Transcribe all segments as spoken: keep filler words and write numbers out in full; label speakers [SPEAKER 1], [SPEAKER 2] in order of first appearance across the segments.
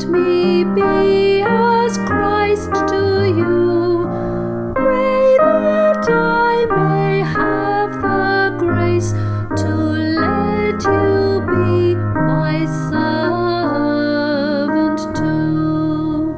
[SPEAKER 1] let me be as Christ to you. Pray that I may have the grace to let you be my servant too.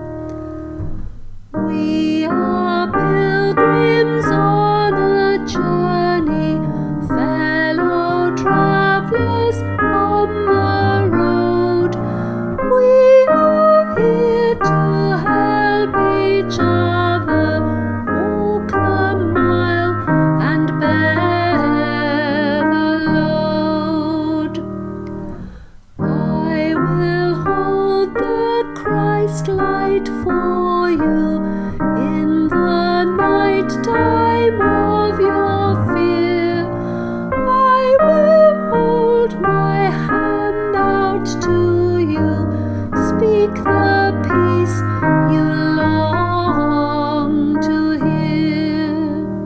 [SPEAKER 1] We are pilgrims on a journey, fellow travelers on the road. We are here to help each other walk the mile and bear the load. I will hold the Christ light for you in the night time of your fear. I will hold my hand out to you, speak the peace you long to hear.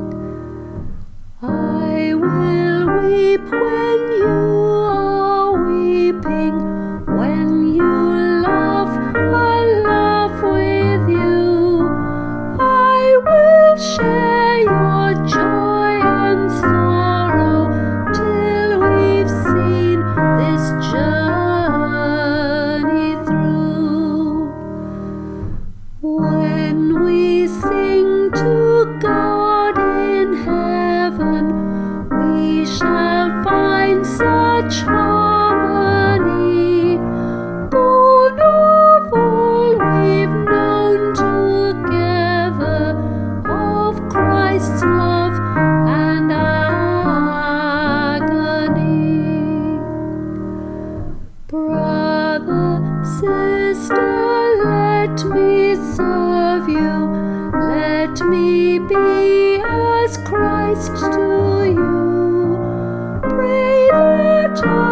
[SPEAKER 1] I will weep when you are weeping, when you laugh, I laugh with you. I will share your joy and sorrow till we've seen this journey through. When we sing to God in heaven, we shall find such harmony, born of all we've known together, of Christ's love and agony. Brother, sister, let me serve you, let me be as Christ to you. Pray that I